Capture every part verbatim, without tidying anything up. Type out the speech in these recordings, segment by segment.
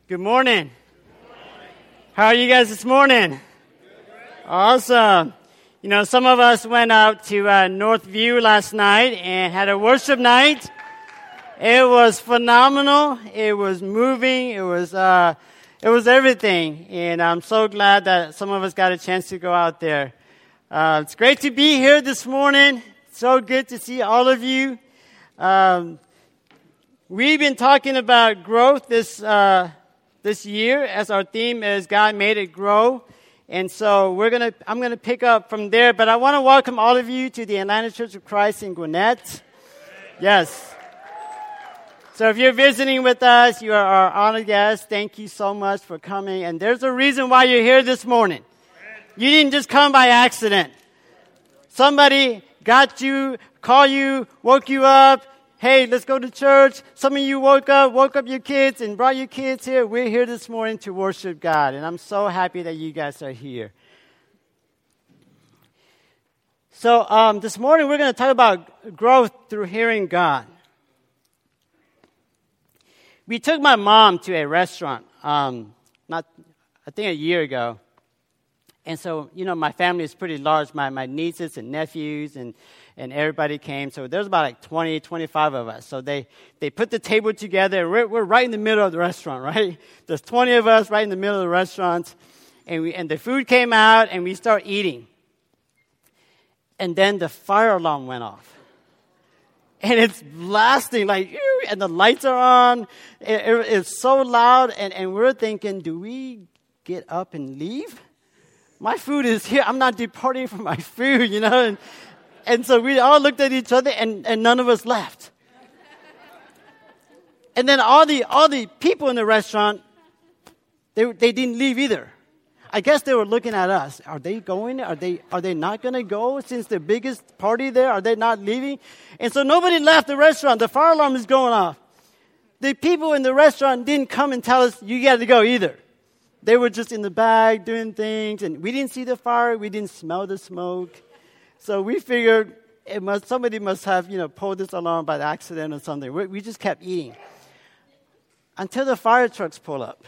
Good morning. Good morning. How are you guys this morning? Good. Awesome. You know, some of us went out to uh, Northview last night and had a worship night. It was phenomenal. It was moving. It was uh, it was everything. And I'm so glad that some of us got a chance to go out there. Uh, it's great to be here this morning. So good to see all of you. Um, we've been talking about growth this uh, this year, as our theme is God made it grow. And so we're gonna I'm gonna pick up from there. But I want to welcome all of you to the Atlanta Church of Christ in Gwinnett. Yes. So if you're visiting with us, you are our honored guest. Thank you so much for coming. And there's a reason why you're here this morning. You didn't just come by accident. Somebody got you, called you, woke you up. Hey, let's go to church. Some of you woke up, woke up your kids and brought your kids here. We're here this morning to worship God. And I'm so happy that you guys are here. So um, this morning we're going to talk about growth through hearing God. We took my mom to a restaurant, um, not, I think a year ago. And so, you know, my family is pretty large. My my nieces and nephews and, and everybody came. So there's about like twenty, twenty-five of us. So they, they put the table together. And we're, we're right in the middle of the restaurant, right? There's twenty of us right in the middle of the restaurant. And, we, and the food came out and we start eating. And then the fire alarm went off. And it's blasting, like, and the lights are on. It, it, it's so loud. And, and we're thinking, do we get up and leave? My food is here. I'm not departing from my food, you know. And, and so we all looked at each other, and, and none of us left. And then all the all the people in the restaurant, they they didn't leave either. I guess they were looking at us. Are they going? Are they are they not going to go since the biggest party there? Are they not leaving? And so nobody left the restaurant. The fire alarm is going off. The people in the restaurant didn't come and tell us, you got to go either. They were just in the back doing things, and we didn't see the fire. We didn't smell the smoke. So we figured it must somebody must have, you know, pulled this alarm by accident or something. We, we just kept eating until the fire trucks pull up.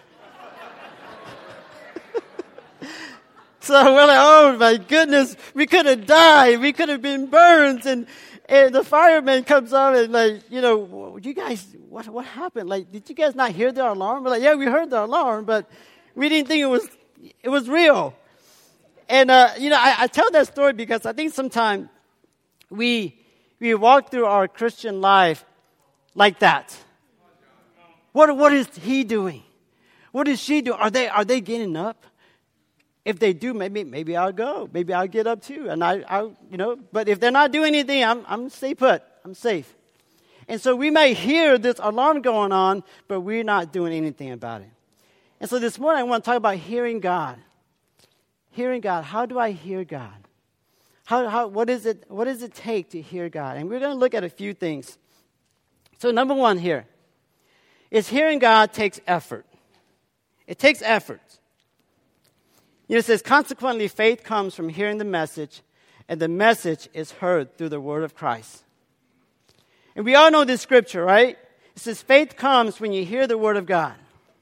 So we're like, oh my goodness, we could have died. We could have been burned. And, and the fireman comes up and like, you know, you guys, what what happened? Like, did you guys not hear the alarm? We're like, yeah, we heard the alarm, but we didn't think it was it was real. And, uh, you know, I, I tell that story because I think sometimes we we walk through our Christian life like that. What what is he doing? What is she doing? Are they are they getting up? If they do, maybe maybe I'll go. Maybe I'll get up too. And I, I you know, but if they're not doing anything, I'm I'm stay put. I'm safe. And so we may hear this alarm going on, but we're not doing anything about it. And so this morning I want to talk about hearing God. Hearing God. How do I hear God? How how what is it what does it take to hear God? And we're going to look at a few things. So number one here is hearing God takes effort. It takes effort. You know, it says, consequently, faith comes from hearing the message, and the message is heard through the word of Christ. And we all know this scripture, right? It says, faith comes when you hear the word of God.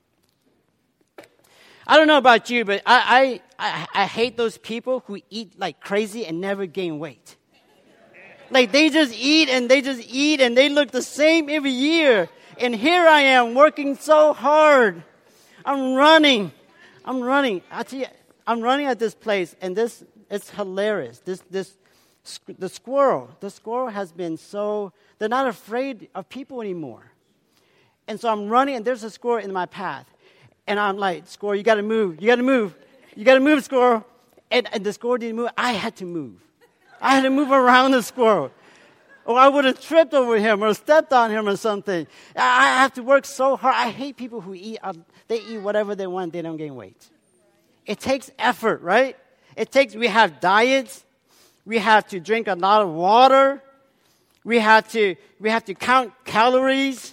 I don't know about you, but I I, I, I hate those people who eat like crazy and never gain weight. Like, they just eat and they just eat, and they look the same every year. And here I am working so hard. I'm running. I'm running. I tell you, I'm running at this place, and this it's hilarious. This this the squirrel, the squirrel has been so they're not afraid of people anymore. And so I'm running, and there's a squirrel in my path, and I'm like, squirrel, you got to move, you got to move, you got to move, squirrel. And, and the squirrel didn't move. I had to move. I had to move around the squirrel, or I would have tripped over him or stepped on him or something. I, I have to work so hard. I hate people who eat. Uh, they eat whatever they want. They don't gain weight. It takes effort, right? It takes, we have diets. We have to drink a lot of water. We have to, we have to count calories.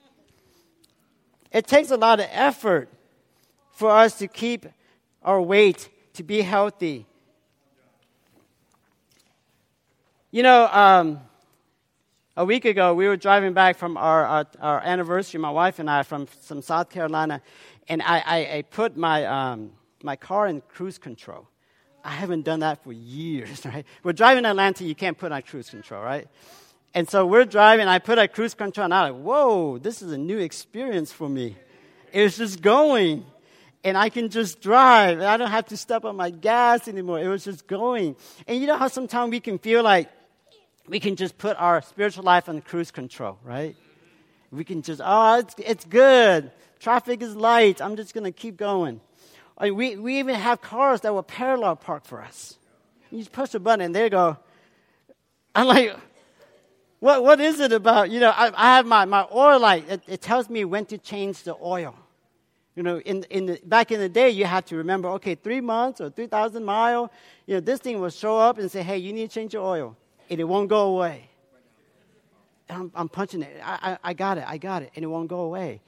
It takes a lot of effort for us to keep our weight, to be healthy. You know, um, a week ago, we were driving back from our, our, our anniversary, my wife and I, from some South Carolina, and I, I, I put my um, my car in cruise control. I haven't done that for years, right? We're driving Atlanta, you can't put on cruise control, right? And so we're driving, I put on cruise control, and I'm like, whoa, this is a new experience for me. It's just going, and I can just drive, and I don't have to step on my gas anymore. It was just going. And you know how sometimes we can feel like we can just put our spiritual life on cruise control, right? We can just, oh, it's, it's good. Traffic is light. I'm just going to keep going. I mean, we, we even have cars that will parallel park for us. You just push a button, and there you go. I'm like, what what is it about? You know, I, I have my, my oil light. It, it tells me when to change the oil. You know, in in the, back in the day, you had to remember, okay, three months or three thousand miles, you know, this thing will show up and say, hey, you need to change your oil. And it won't go away. And I'm, I'm punching it. I, I, I got it. I got it. And it won't go away.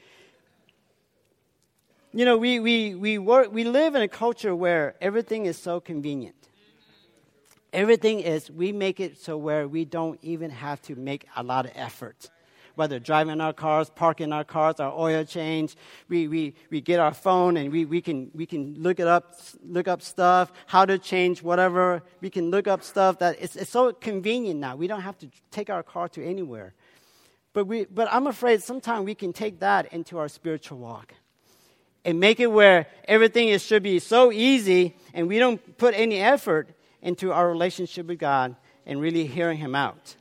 You know, we we we work. We live in a culture where everything is so convenient. Everything is, we make it so where we don't even have to make a lot of effort. Whether driving our cars, parking our cars, our oil change, we we, we get our phone and we, we can we can look it up, look up stuff, how to change whatever. We can look up stuff that it's it's so convenient now. We don't have to take our car to anywhere. But we but I'm afraid sometimes we can take that into our spiritual walk. And make it where everything is, should be so easy, and we don't put any effort into our relationship with God and really hearing Him out.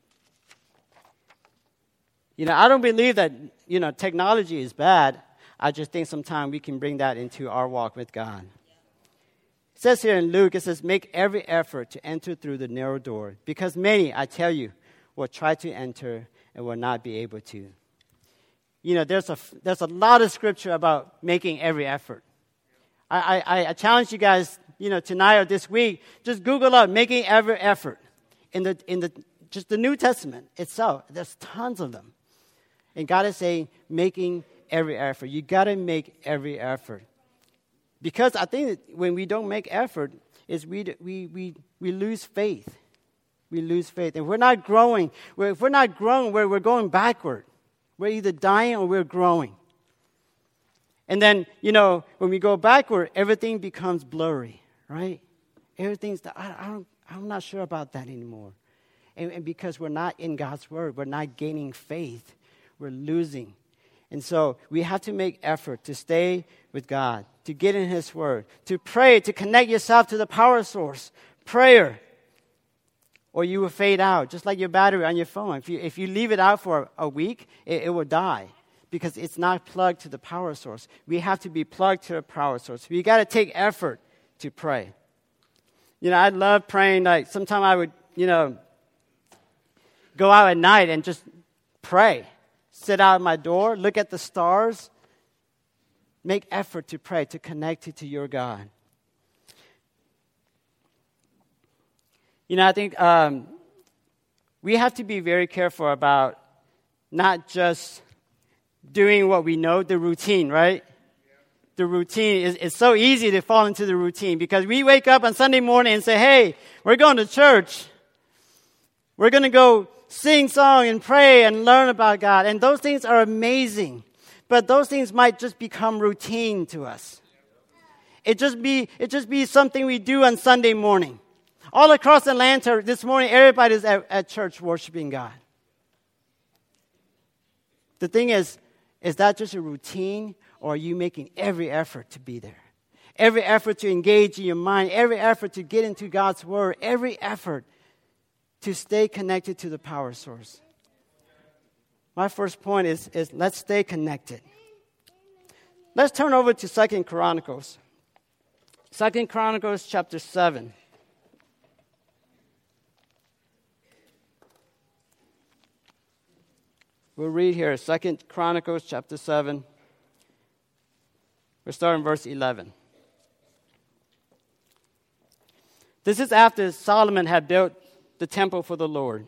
You know, I don't believe that, you know, technology is bad. I just think sometimes we can bring that into our walk with God. It says here in Luke, it says, make every effort to enter through the narrow door, because many, I tell you, will try to enter and will not be able to. You know, there's a, there's a lot of scripture about making every effort. I, I, I challenge you guys, you know, tonight or this week, just Google up making every effort. In the, in the, just the New Testament itself, there's tons of them. And God is saying, making every effort. You got to make every effort. Because I think that when we don't make effort, is we, we, we, we lose faith. We lose faith. And we're not growing. We're, if we're not growing, we're, we're going backward. We're either dying or we're growing. And then, you know, when we go backward, everything becomes blurry, right? Everything's, the, I, I don't, I'm not sure about that anymore. And, and because we're not in God's Word, we're not gaining faith. We're losing. And so we have to make effort to stay with God, to get in His Word, to pray, to connect yourself to the power source, prayer. Or you will fade out, just like your battery on your phone. If you, if you leave it out for a week, it, it will die because it's not plugged to the power source. We have to be plugged to the power source. We got to take effort to pray. You know, I love praying. Like sometimes I would, you know, go out at night and just pray. Sit out at my door, look at the stars. Make effort to pray, to connect it to your God. You know, I think um, we have to be very careful about not just doing what we know, the routine, right? The routine is it's so easy to fall into the routine because we wake up on Sunday morning and say, hey, we're going to church. We're going to go sing song and pray and learn about God. And those things are amazing. But those things might just become routine to us. It just be it just be something we do on Sunday morning. All across Atlanta this morning, everybody's at, at church worshiping God. The thing is, is that just a routine, or are you making every effort to be there? Every effort to engage in your mind, every effort to get into God's Word, every effort to stay connected to the power source. My first point is, is let's stay connected. Let's turn over to Second Chronicles. Second Chronicles chapter seven. We'll read here, Second Chronicles chapter seven. We'll start in verse eleven. This is after Solomon had built the temple for the Lord.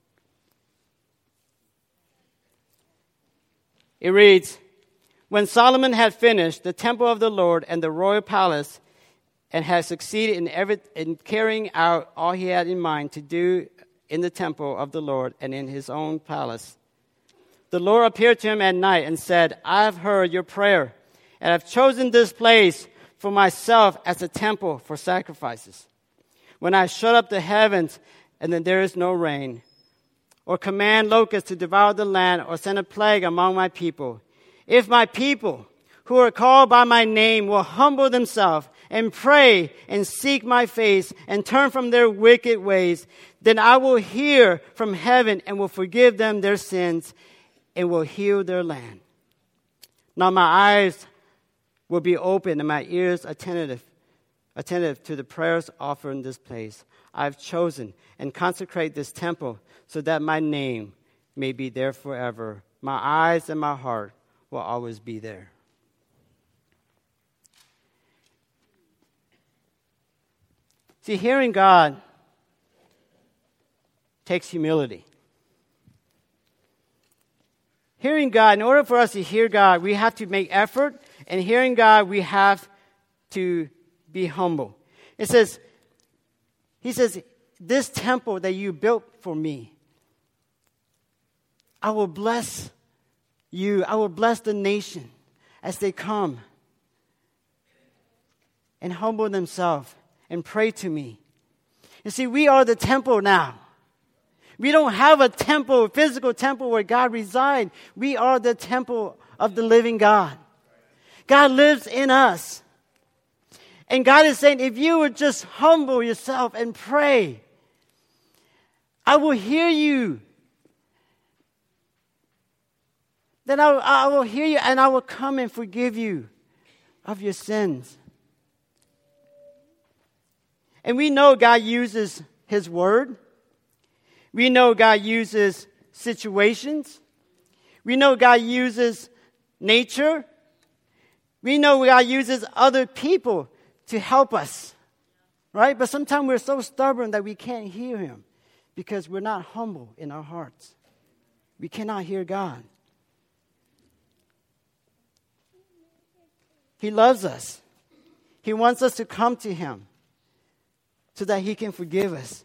It reads, when Solomon had finished the temple of the Lord and the royal palace, and had succeeded in, every, in carrying out all he had in mind to do in the temple of the Lord and in his own palace. The Lord appeared to him at night and said, I have heard your prayer, and have chosen this place for myself as a temple for sacrifices. When I shut up the heavens, and then there is no rain, or command locusts to devour the land, or send a plague among my people, if my people who are called by my name will humble themselves and pray and seek my face and turn from their wicked ways, then I will hear from heaven and will forgive them their sins and will heal their land. Now my eyes will be open and my ears attentive, attentive to the prayers offered in this place. I have chosen and consecrate this temple so that my name may be there forever. My eyes and my heart will always be there. See, hearing God takes humility. Hearing God, in order for us to hear God, we have to make effort. And hearing God, we have to be humble. It says, he says, this temple that you built for me, I will bless you. I will bless the nation as they come and humble themselves and pray to me. You see, we are the temple now. We don't have a temple, a physical temple where God resides. We are the temple of the living God. God lives in us. And God is saying, if you would just humble yourself and pray, I will hear you. Then I, I will hear you and I will come and forgive you of your sins. And we know God uses His Word. We know God uses situations. We know God uses nature. We know God uses other people to help us. Right? But sometimes we're so stubborn that we can't hear Him because we're not humble in our hearts. We cannot hear God. He loves us. He wants us to come to Him so that He can forgive us.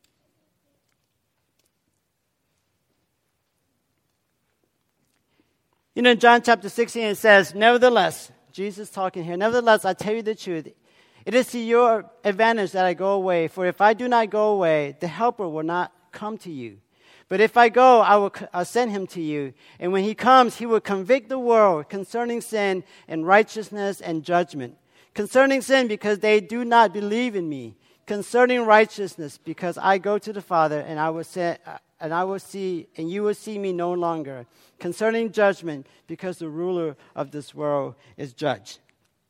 You know, in John chapter sixteen, it says, nevertheless, Jesus talking here, nevertheless, I tell you the truth, it is to your advantage that I go away, for if I do not go away, the Helper will not come to you. But if I go, I will I'll send Him to you. And when He comes, He will convict the world concerning sin and righteousness and judgment. Concerning sin, because they do not believe in me. Concerning righteousness, because I go to the Father, and I will say, and I will see, and you will see me no longer. Concerning judgment, because the ruler of this world is judged.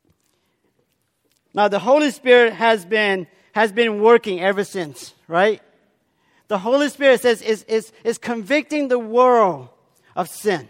Now, the Holy Spirit has been has been working ever since, right? The Holy Spirit says is is is convicting the world of sin.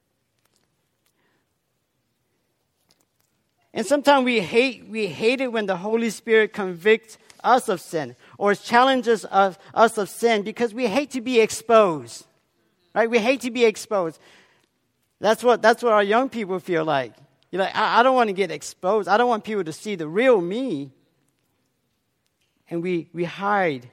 And sometimes we hate we hate it when the Holy Spirit convicts us of sin or challenges us, us of sin because we hate to be exposed. Right? We hate to be exposed. That's what that's what our young people feel like. You're like, I, I don't want to get exposed. I don't want people to see the real me. And we, we hide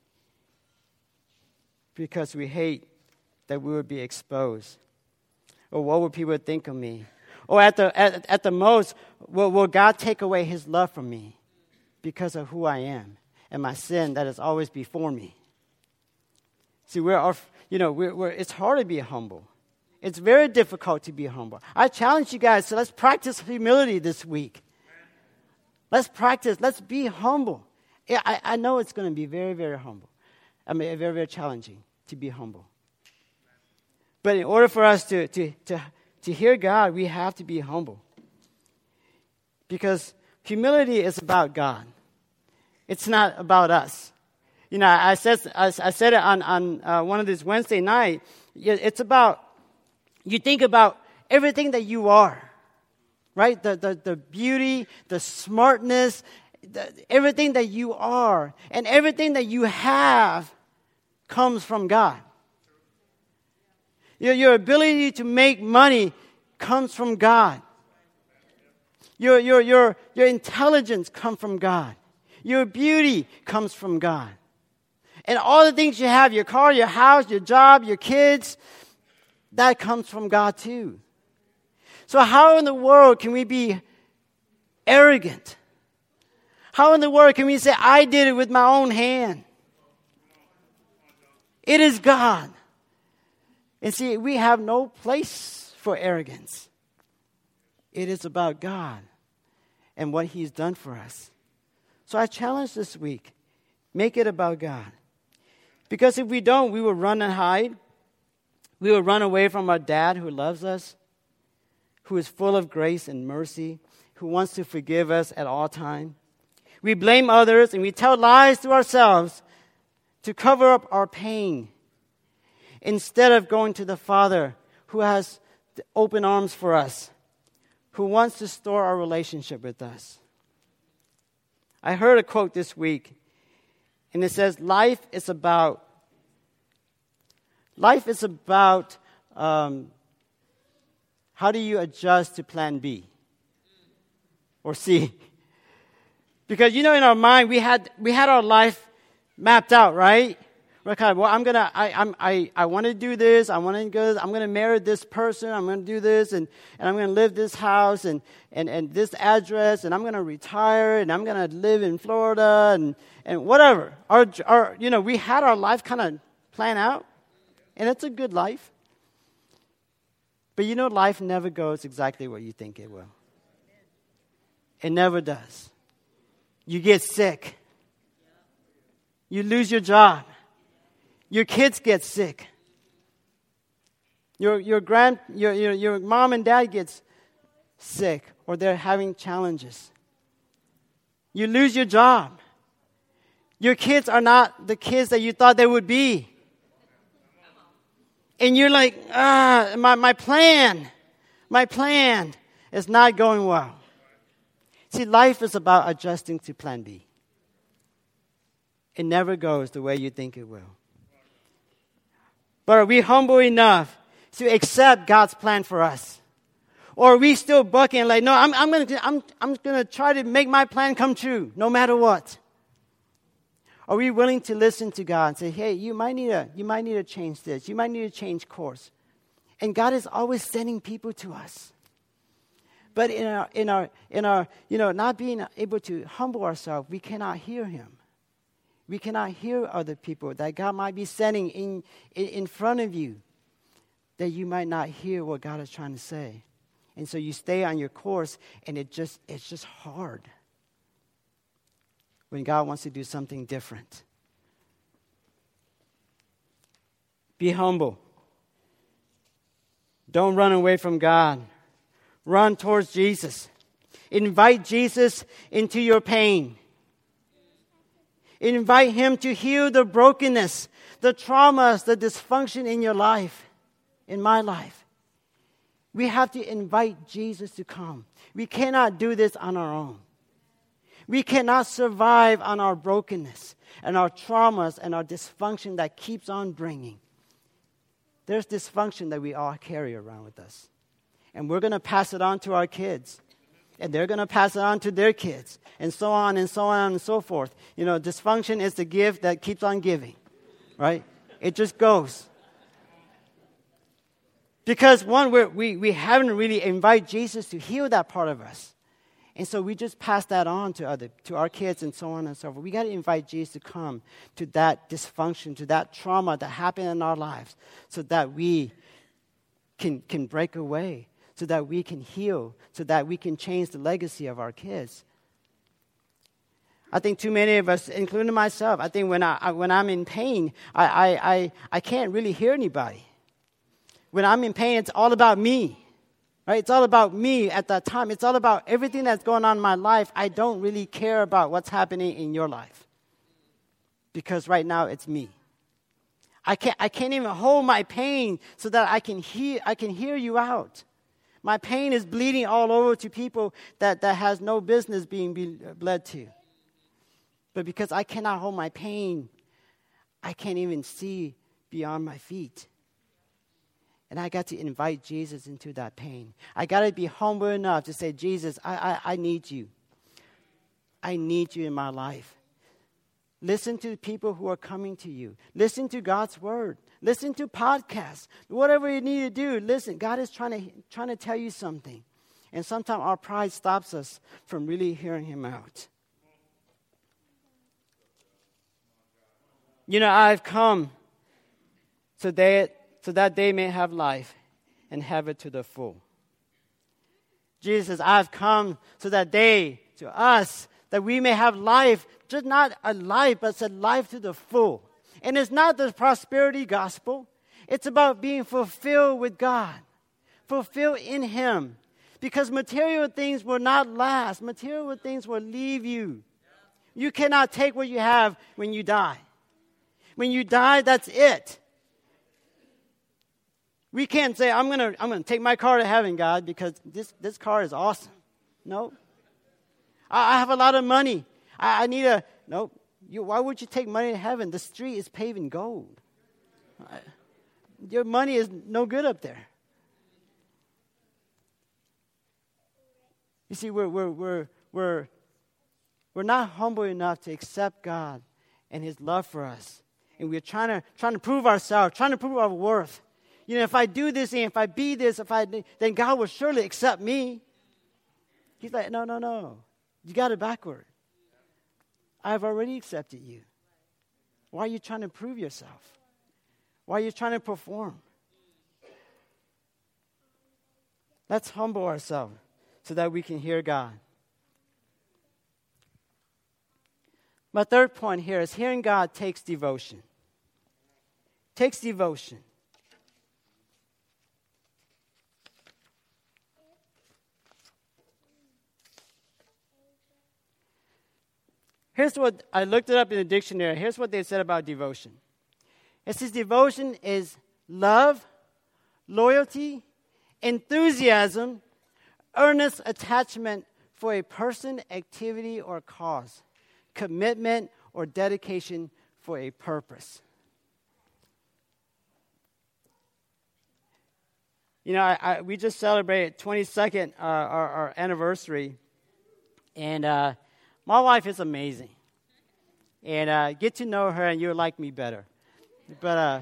because we hate that we would be exposed. Or what would people think of me? Or at the at, at the most, will, will God take away His love from me because of who I am and my sin that is always before me? See, we're, you know, we're, we're, it's hard to be humble. It's very difficult to be humble. I challenge you guys, so let's practice humility this week. Let's practice. Let's be humble. Yeah, I, I know it's going to be very, very humble. I mean, very, very challenging to be humble. But in order for us to, to, to, to hear God, we have to be humble. Because humility is about God. It's not about us. You know, I said I, I said it on, on uh, one of these Wednesday night. It's about, you think about everything that you are, right? The, the, the beauty, the smartness, the, everything that you are, and everything that you have comes from God. Your, your ability to make money comes from God. Your, your, your, your intelligence comes from God. Your beauty comes from God. And all the things you have, your car, your house, your job, your kids, that comes from God too. So how in the world can we be arrogant? How in the world can we say, I did it with my own hand? It is God. And see, we have no place for arrogance. It is about God and what He's done for us. So I challenge this week, make it about God. Because if we don't, we will run and hide. We will run away from our dad who loves us, who is full of grace and mercy, who wants to forgive us at all times. We blame others and we tell lies to ourselves to cover up our pain instead of going to the Father who has open arms for us, who wants to store our relationship with us. I heard a quote this week, and it says, life is about, life is about um, how do you adjust to plan B or C? Because, you know, in our mind, we had we had our life mapped out, right? We're kind of, well, I'm gonna, I, I'm, I, I want to do this. I want to go. I'm gonna marry this person. I'm gonna do this, and, and I'm gonna live this house and, and, and this address, and I'm gonna retire, and I'm gonna live in Florida, and, and whatever. Our, our, you know, we had our life kind of planned out, and it's a good life. But you know, life never goes exactly what you think it will. It never does. You get sick. You lose your job. Your kids get sick. Your your grand your, your your mom and dad gets sick, or they're having challenges. You lose your job. Your kids are not the kids that you thought they would be. And you're like, ah, my, my plan, my plan is not going well. See, life is about adjusting to plan B. It never goes the way you think it will. But are we humble enough to accept God's plan for us? Or are we still bucking like, no, I'm, I'm going to I'm, I'm gonna try to make my plan come true, no matter what? Are we willing to listen to God and say, hey, you might need to, you might need to change this. You might need to change course. And God is always sending people to us. But in our, in our, in our, you know, not being able to humble ourselves, we cannot hear Him. We cannot hear other people that God might be sending in, in, in front of you, that you might not hear what God is trying to say. And so you stay on your course, and it just, it's just hard when God wants to do something different. Be humble. Don't run away from God. Run towards Jesus. Invite Jesus into your pain. Invite Him to heal the brokenness, the traumas, the dysfunction in your life, in my life. We have to invite Jesus to come. We cannot do this on our own. We cannot survive on our brokenness and our traumas and our dysfunction that keeps on bringing. There's dysfunction that we all carry around with us. And we're going to pass it on to our kids. And they're going to pass it on to their kids. And so on and so on and so forth. You know, dysfunction is the gift that keeps on giving. Right? It just goes. Because one, we're, we we haven't really invited Jesus to heal that part of us. And so we just pass that on to other, to our kids and so on and so forth. We got to invite Jesus to come to that dysfunction, to that trauma that happened in our lives, so that we can, can break away, so that we can heal, so that we can change the legacy of our kids. I think too many of us, including myself, I think when, I, when I'm in pain, I, I, I, I can't really hear anybody. When I'm in pain, it's all about me. Right? It's all about me at that time. It's all about everything that's going on in my life. I don't really care about what's happening in your life. Because right now it's me. I can't I can't even hold my pain so that I can hear I can hear you out. My pain is bleeding all over to people that, that has no business being be, bled to. But because I cannot hold my pain, I can't even see beyond my feet. And I got to invite Jesus into that pain. I got to be humble enough to say, Jesus, I, I, I need you. I need you in my life. Listen to people who are coming to you. Listen to God's word. Listen to podcasts. Whatever you need to do, listen. God is trying to, trying to tell you something. And sometimes our pride stops us from really hearing him out. You know, I've come so that, so that they may have life and have it to the full. Jesus says, I've come so that they, to us, that we may have life, just not a life, but it's a life to the full. And it's not the prosperity gospel. It's about being fulfilled with God, fulfilled in him. Because material things will not last. Material things will leave you. You cannot take what you have when you die. When you die, that's it. We can't say, I'm going to I'm gonna take my car to heaven, God, because this, this car is awesome. No. I, I have a lot of money. I, I need a, no. You, why would you take money to heaven? The street is paved in gold. I, your money is no good up there. You see, we're, we're, we're, we're, we're not humble enough to accept God and his love for us. And we're trying to, trying to prove ourselves, trying to prove our worth. You know, if I do this and if I be this, if I then God will surely accept me. He's like, no, no, no. You got it backward. I've already accepted you. Why are you trying to prove yourself? Why are you trying to perform? Let's humble ourselves so that we can hear God. My third point here is hearing God takes devotion. Takes devotion. Here's what, I looked it up in the dictionary. Here's what they said about devotion. It says devotion is love, loyalty, enthusiasm, earnest attachment for a person, activity, or cause, commitment or dedication for a purpose. You know, I, I, we just celebrated twenty-second, uh, our, our anniversary, and uh, my wife is amazing. And uh, get to know her and you'll like me better. But uh,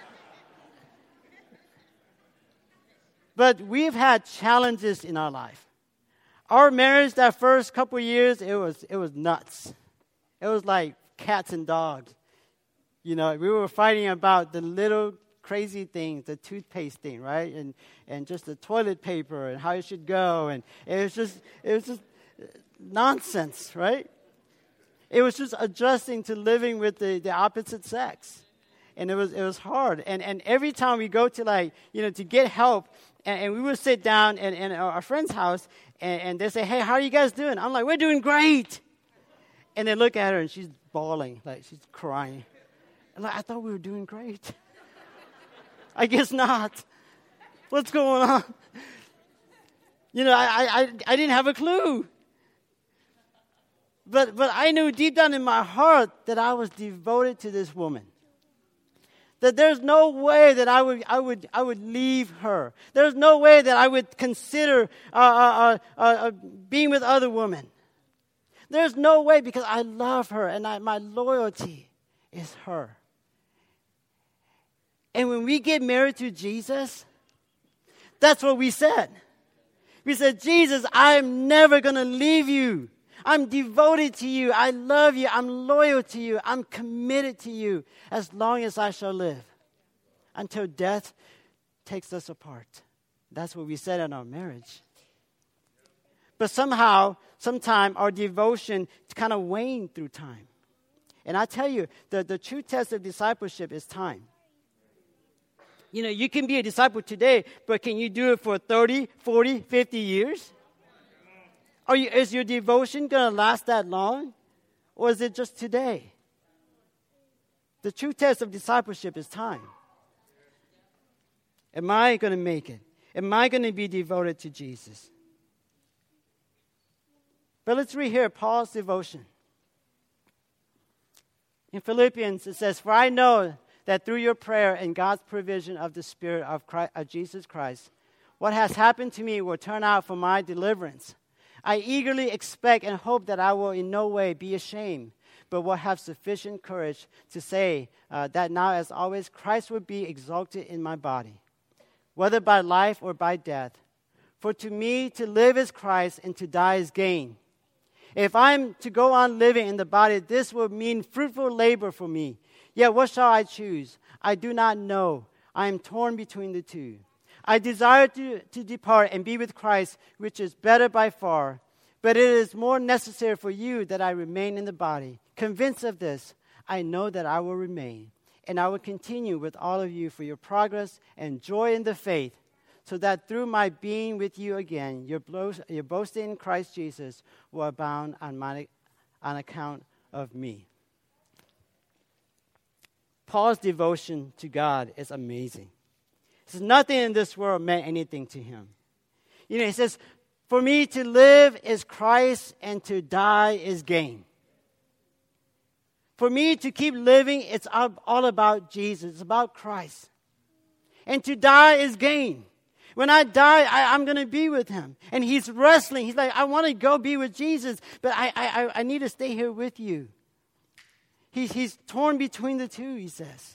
but we've had challenges in our life. Our marriage, that first couple of years, it was it was nuts. It was like cats and dogs. You know, we were fighting about the little crazy things, the toothpaste thing, right? And and just the toilet paper and how it should go. And it was just it was just nonsense, right? It was just adjusting to living with the, the opposite sex. And it was it was hard. And and every time we go to like, you know, to get help, and, and we would sit down in, in our friend's house, and, and they say, hey, how are you guys doing? I'm like, we're doing great. And they look at her, and she's bawling, like she's crying. And like, I thought we were doing great. I guess not. What's going on? You know, I I I didn't have a clue. But but I knew deep down in my heart that I was devoted to this woman. That there's no way that I would I would I would leave her. There's no way that I would consider uh, uh, uh, uh, being with other women. There's no way, because I love her and I, my loyalty is her. And when we get married to Jesus, that's what we said. We said, Jesus, I'm never going to leave you. I'm devoted to you. I love you. I'm loyal to you. I'm committed to you as long as I shall live, until death takes us apart. That's what we said in our marriage. But somehow, sometime, our devotion kind of waned through time. And I tell you, the, the true test of discipleship is time. You know, you can be a disciple today, but can you do it for thirty, forty, fifty years? Are you, is your devotion going to last that long? Or is it just today? The true test of discipleship is time. Am I going to make it? Am I going to be devoted to Jesus? But let's read here Paul's devotion. In Philippians, it says, for I know that through your prayer and God's provision of the Spirit of, Christ, of Jesus Christ, what has happened to me will turn out for my deliverance. I eagerly expect and hope that I will in no way be ashamed, but will have sufficient courage to say uh, that now, as always, Christ will be exalted in my body, whether by life or by death. For to me, to live is Christ, and to die is gain. If I'm to go on living in the body, this will mean fruitful labor for me. Yet what shall I choose? I do not know. I am torn between the two. I desire to, to depart and be with Christ, which is better by far. But it is more necessary for you that I remain in the body. Convinced of this, I know that I will remain, and I will continue with all of you for your progress and joy in the faith, so that through my being with you again, your, blo- your boasting in Christ Jesus will abound on, my, on account of me. Paul's devotion to God is amazing. He says, nothing in this world meant anything to him. You know, he says, for me to live is Christ, and to die is gain. For me to keep living, it's all about Jesus. It's about Christ. And to die is gain. When I die, I, I'm going to be with him. And he's wrestling. He's like, I want to go be with Jesus, but I, I, I need to stay here with you. He's, he's torn between the two, he says.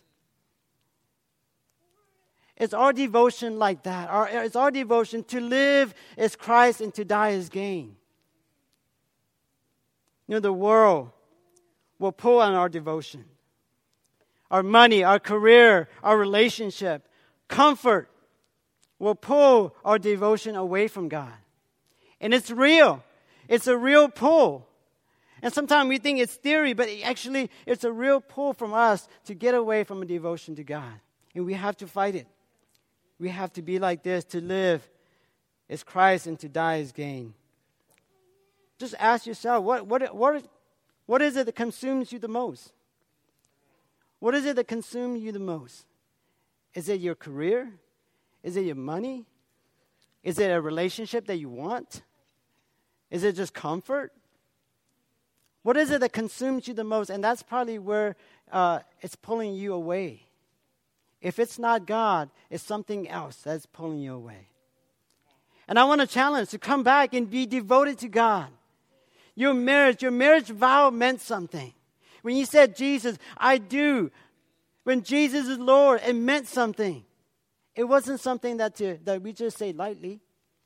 It's our devotion like that. Our, it's our devotion to live is Christ and to die is gain. You know, the world will pull on our devotion. Our money, our career, our relationship, comfort will pull our devotion away from God. And it's real. It's a real pull. And sometimes we think it's theory, but actually it's a real pull from us to get away from a devotion to God. And we have to fight it. We have to be like this. To live is Christ and to die is gain. Just ask yourself, what, what, what, what is it that consumes you the most? What is it that consumes you the most? Is it your career? Is it your money? Is it a relationship that you want? Is it just comfort? What is it that consumes you the most? And that's probably where uh, it's pulling you away. If it's not God, it's something else that's pulling you away. And I want to challenge to come back and be devoted to God. Your marriage, your marriage vow meant something. When you said, Jesus, I do. When Jesus is Lord, it meant something. It wasn't something that, to, that we just say lightly.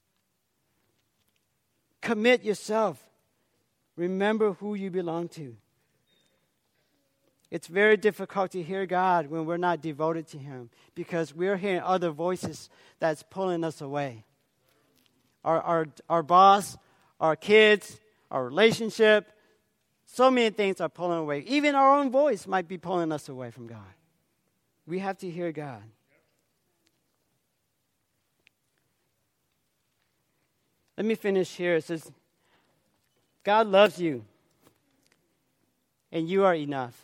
Commit yourself. Remember who you belong to. It's very difficult to hear God when we're not devoted to him, because we're hearing other voices that's pulling us away. Our, our, our boss, our kids, our relationship, so many things are pulling away. Even our own voice might be pulling us away from God. We have to hear God. Let me finish here. It says, God loves you, and you are enough.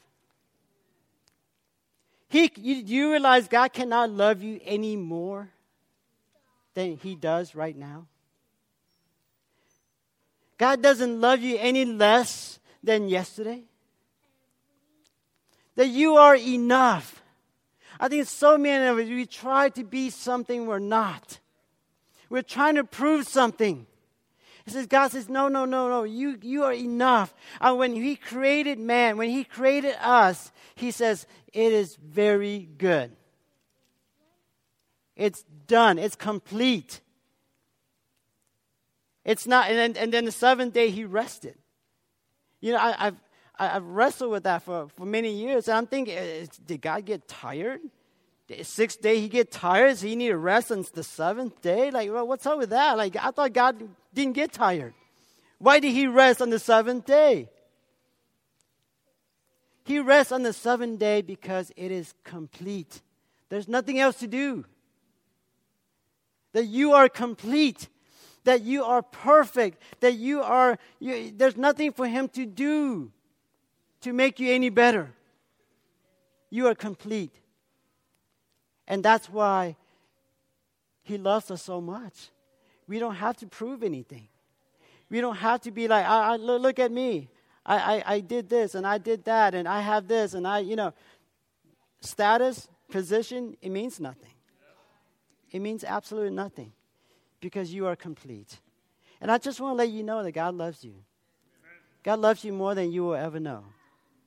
He, you, you realize God cannot love you any more than he does right now? God doesn't love you any less than yesterday? That you are enough. I think so many of us, we try to be something we're not. We're trying to prove something. It says, God says, no, no, no, no, you, you are enough. And when he created man, when he created us, he says, it is very good. It's done. It's complete. It's not, and then, and then the seventh day he rested. You know, I, I've I've wrestled with that for, for many years. And I'm thinking, did God get tired? The sixth day he get tired, so he need to rest on the seventh day? Like, well, what's up with that? Like, I thought God didn't get tired. Why did he rest on the seventh day? He rests on the seventh day because it is complete. There's nothing else to do. That you are complete. That you are perfect. That you are, you, there's nothing for him to do to make you any better. You are complete. And that's why he loves us so much. We don't have to prove anything. We don't have to be like, I, I, look at me. I, I, I did this and I did that and I have this and I, you know, status, position, it means nothing. It means absolutely nothing because you are complete. And I just want to let you know that God loves you. God loves you more than you will ever know.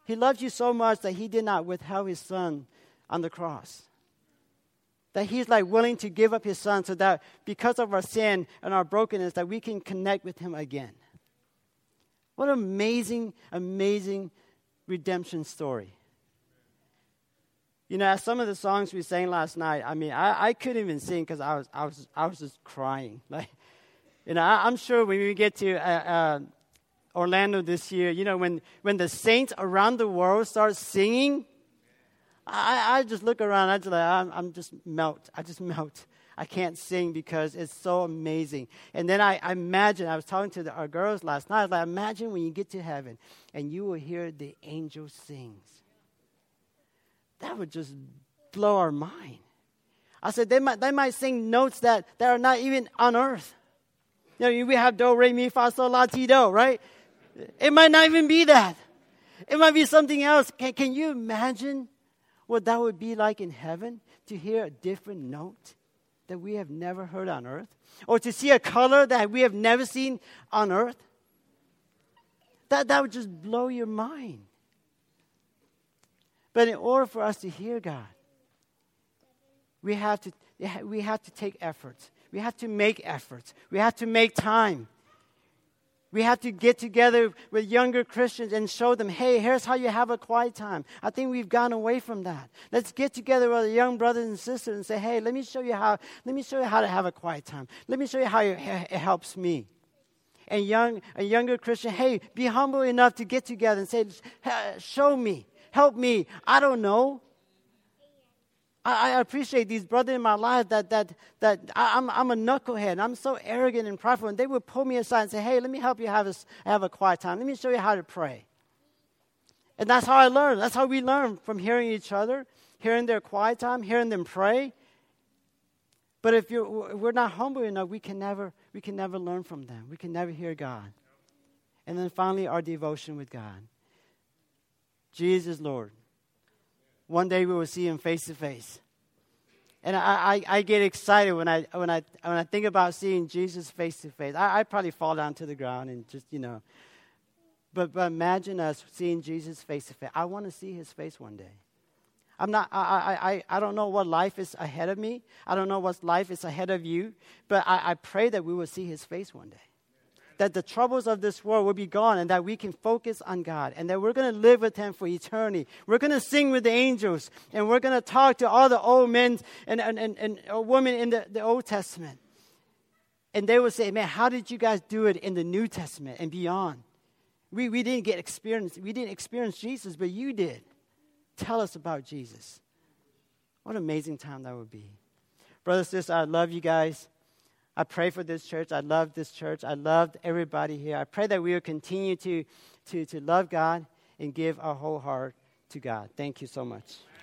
He loved you so much that he did not withhold his son on the cross. That he's like willing to give up his son so that because of our sin and our brokenness that we can connect with him again. What an amazing, amazing redemption story. You know, as some of the songs we sang last night, I mean, I, I couldn't even sing because I was, I was, I was just crying. Like, you know, I, I'm sure when we get to uh, uh, Orlando this year, you know, when, when the saints around the world start singing, I, I just look around, I just like, I'm, I'm just melt. I just melt. I can't sing because it's so amazing. And then I, I imagine, I was talking to the, our girls last night, I was like, imagine when you get to heaven and you will hear the angels sing. That would just blow our mind. I said, they might, they might sing notes that, that are not even on earth. You know, we have do, re, mi, fa, sol, la, ti, do, right? It might not even be that. It might be something else. Can, can you imagine what that would be like in heaven? To hear a different note that we have never heard on earth? Or to see a color that we have never seen on earth? That, that would just blow your mind. But in order for us to hear God, we have to, we have to take efforts. We have to make efforts. We have to make time. We have to get together with younger Christians and show them, hey, here's how you have a quiet time. I think we've gone away from that. Let's get together with our young brothers and sisters and say, hey, let me show you how, let me show you how to have a quiet time. Let me show you how it, it helps me. And young, a younger Christian, hey, be humble enough to get together and say, show me, help me. I don't know. I, I appreciate these brothers in my life that that that I, I'm I'm a knucklehead. I'm so arrogant and prideful, and they would pull me aside and say, "Hey, let me help you have a have a quiet time. Let me show you how to pray." And that's how I learned. That's how we learn, from hearing each other, hearing their quiet time, hearing them pray. But if you're, if we're not humble enough, we can never we can never learn from them. We can never hear God. And then finally, our devotion with God. Jesus, Lord. One day we will see him face to face. And I, I, I get excited when I when I when I think about seeing Jesus face to face. I I probably fall down to the ground and just, you know. But but imagine us seeing Jesus face to face. I want to see his face one day. I'm not I, I, I, I don't know what life is ahead of me. I don't know what life is ahead of you. But I, I pray that we will see his face one day. That the troubles of this world will be gone and that we can focus on God and that we're going to live with him for eternity. We're going to sing with the angels and we're going to talk to all the old men and, and, and, and women in the, the Old Testament. And they will say, man, how did you guys do it in the New Testament and beyond? We, we didn't get experience. We didn't experience Jesus, but you did. Tell us about Jesus. What an amazing time that would be. Brothers and sisters, I love you guys. I pray for this church. I love this church. I love everybody here. I pray that we will continue to, to, to love God and give our whole heart to God. Thank you so much.